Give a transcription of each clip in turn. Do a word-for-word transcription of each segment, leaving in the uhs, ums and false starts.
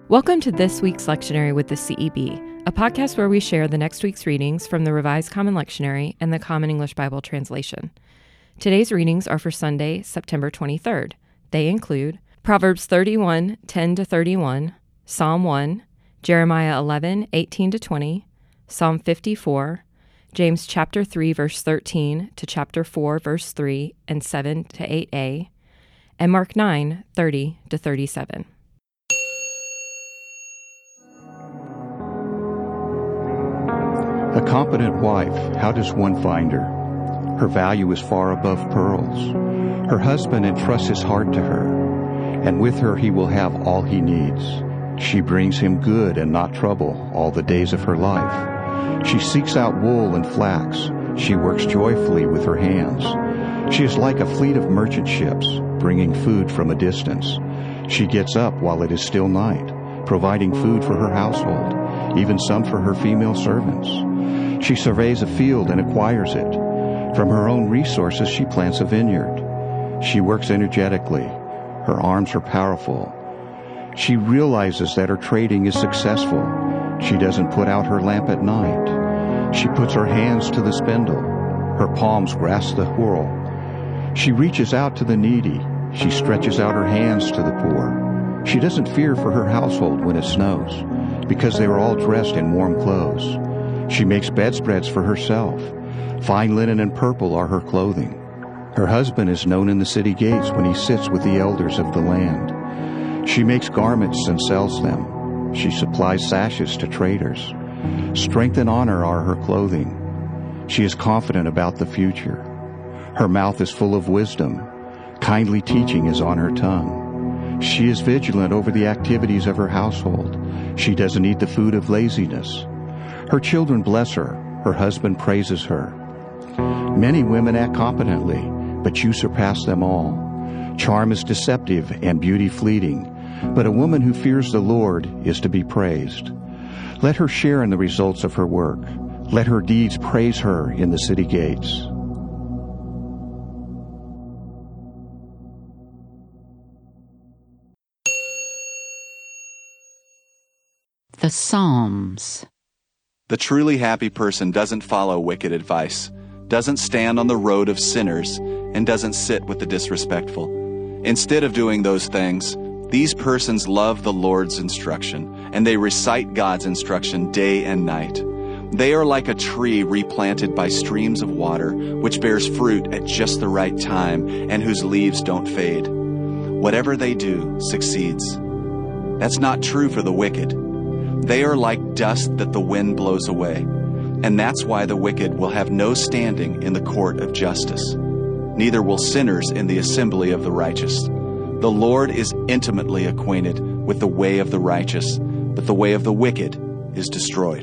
Welcome to this week's lectionary with the C E B, a podcast where we share the next week's readings from the Revised Common Lectionary and the Common English Bible Translation. Today's readings are for Sunday, September twenty-third. They include Proverbs thirty-one, ten to thirty-one, Psalm one, Jeremiah eleven, eighteen to twenty, Psalm fifty-four, James chapter three, verse thirteen to chapter four, verse three and seven to eight a, and Mark nine, thirty to thirty-seven. A competent wife, how does one find her? Her value is far above pearls. Her husband entrusts his heart to her, and with her he will have all he needs. She brings him good and not trouble all the days of her life. She seeks out wool and flax. She works joyfully with her hands. She is like a fleet of merchant ships, bringing food from a distance. She gets up while it is still night, providing food for her household, even some for her female servants. She surveys a field and acquires it. From her own resources, she plants a vineyard. She works energetically. Her arms are powerful. She realizes that her trading is successful. She doesn't put out her lamp at night. She puts her hands to the spindle. Her palms grasp the whorl. She reaches out to the needy. She stretches out her hands to the poor. She doesn't fear for her household when it snows, because they are all dressed in warm clothes. She makes bedspreads for herself. Fine linen and purple are her clothing. Her husband is known in the city gates when he sits with the elders of the land. She makes garments and sells them. She supplies sashes to traders. Strength and honor are her clothing. She is confident about the future. Her mouth is full of wisdom. Kindly teaching is on her tongue. She is vigilant over the activities of her household. She doesn't eat the food of laziness. Her children bless her. Her husband praises her. Many women act competently, but you surpass them all. Charm is deceptive and beauty fleeting, but a woman who fears the Lord is to be praised. Let her share in the results of her work. Let her deeds praise her in the city gates. The Psalms. The truly happy person doesn't follow wicked advice, doesn't stand on the road of sinners, and doesn't sit with the disrespectful. Instead of doing those things, these persons love the Lord's instruction, and they recite God's instruction day and night. They are like a tree replanted by streams of water, which bears fruit at just the right time, and whose leaves don't fade. Whatever they do succeeds. That's not true for the wicked. They are like dust that the wind blows away, and that's why the wicked will have no standing in the court of justice. Neither will sinners in the assembly of the righteous. The Lord is intimately acquainted with the way of the righteous, but the way of the wicked is destroyed.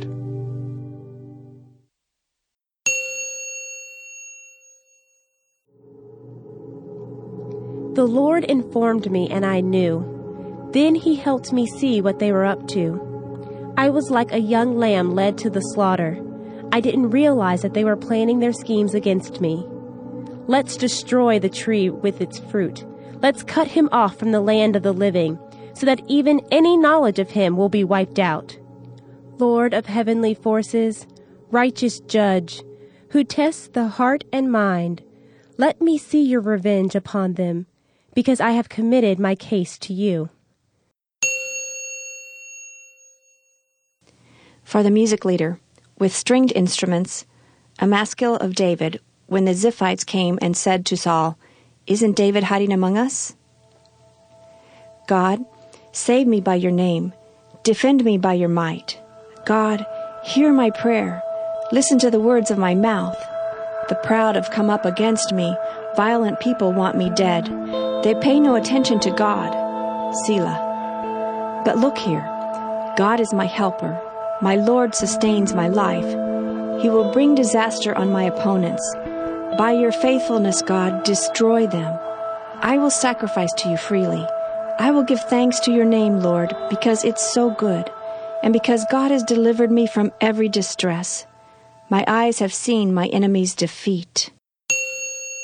The Lord informed me, and I knew. Then he helped me see what they were up to. I was like a young lamb led to the slaughter. I didn't realize that they were planning their schemes against me. Let's destroy the tree with its fruit. Let's cut him off from the land of the living, so that even any knowledge of him will be wiped out. Lord of heavenly forces, righteous judge, who tests the heart and mind, let me see your revenge upon them, because I have committed my case to you. For the music leader, with stringed instruments, a maskil of David, when the Ziphites came and said to Saul, "Isn't David hiding among us?" God, save me by your name. Defend me by your might. God, hear my prayer. Listen to the words of my mouth. The proud have come up against me. Violent people want me dead. They pay no attention to God. Selah. But look here. God is my helper. My Lord sustains my life. He will bring disaster on my opponents. By your faithfulness, God, destroy them. I will sacrifice to you freely. I will give thanks to your name, Lord, because it's so good, and because God has delivered me from every distress. My eyes have seen my enemy's defeat.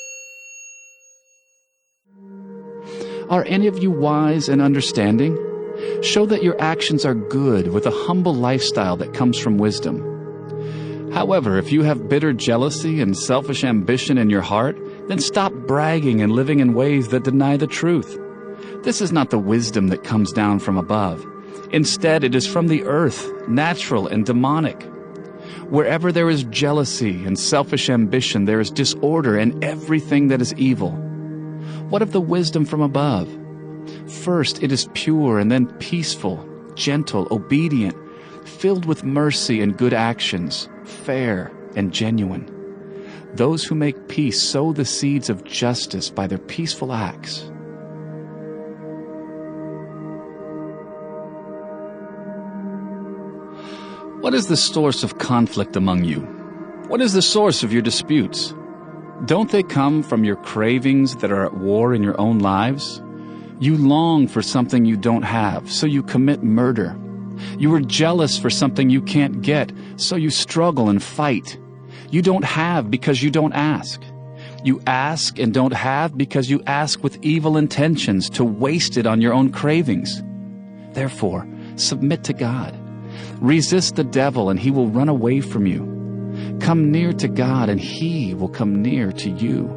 Are any of you wise and understanding? Show that your actions are good with a humble lifestyle that comes from wisdom. However, if you have bitter jealousy and selfish ambition in your heart, then stop bragging and living in ways that deny the truth. This is not the wisdom that comes down from above. Instead, it is from the earth, natural and demonic. Wherever there is jealousy and selfish ambition, there is disorder and everything that is evil. What of the wisdom from above? First, it is pure and then peaceful, gentle, obedient, filled with mercy and good actions, fair and genuine. Those who make peace sow the seeds of justice by their peaceful acts. What is the source of conflict among you? What is the source of your disputes? Don't they come from your cravings that are at war in your own lives? You long for something you don't have, so you commit murder. You are jealous for something you can't get, so you struggle and fight. You don't have because you don't ask. You ask and don't have because you ask with evil intentions to waste it on your own cravings. Therefore, submit to God. Resist the devil and he will run away from you. Come near to God and he will come near to you.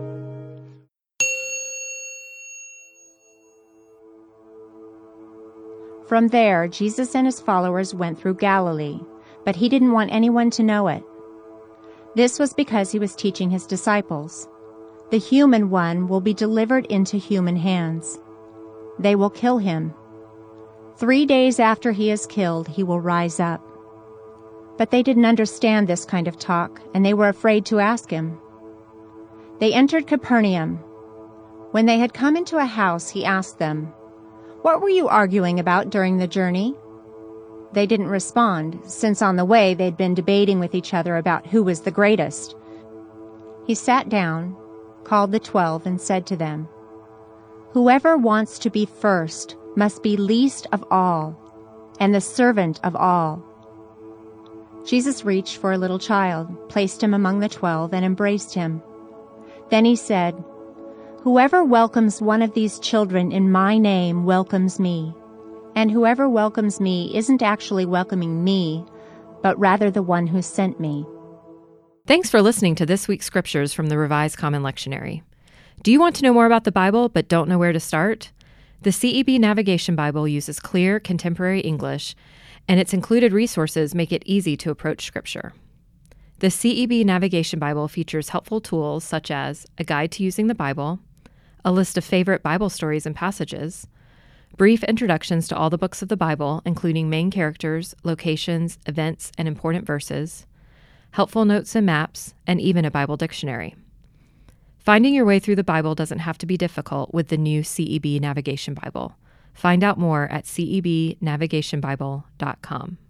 From there, Jesus and his followers went through Galilee, but he didn't want anyone to know it. This was because he was teaching his disciples. The human one will be delivered into human hands. They will kill him. Three days after he is killed, he will rise up. But they didn't understand this kind of talk, and they were afraid to ask him. They entered Capernaum. When they had come into a house, he asked them, "What were you arguing about during the journey?" They didn't respond, since on the way they'd been debating with each other about who was the greatest. He sat down, called the twelve, and said to them, "Whoever wants to be first must be least of all, and the servant of all." Jesus reached for a little child, placed him among the twelve, and embraced him. Then he said, "Whoever welcomes one of these children in my name welcomes me. And whoever welcomes me isn't actually welcoming me, but rather the one who sent me." Thanks for listening to this week's scriptures from the Revised Common Lectionary. Do you want to know more about the Bible but don't know where to start? The C E B Navigation Bible uses clear, contemporary English, and its included resources make it easy to approach Scripture. The C E B Navigation Bible features helpful tools such as a guide to using the Bible, a list of favorite Bible stories and passages, brief introductions to all the books of the Bible, including main characters, locations, events, and important verses, helpful notes and maps, and even a Bible dictionary. Finding your way through the Bible doesn't have to be difficult with the new C E B Navigation Bible. Find out more at C E B navigation bible dot com.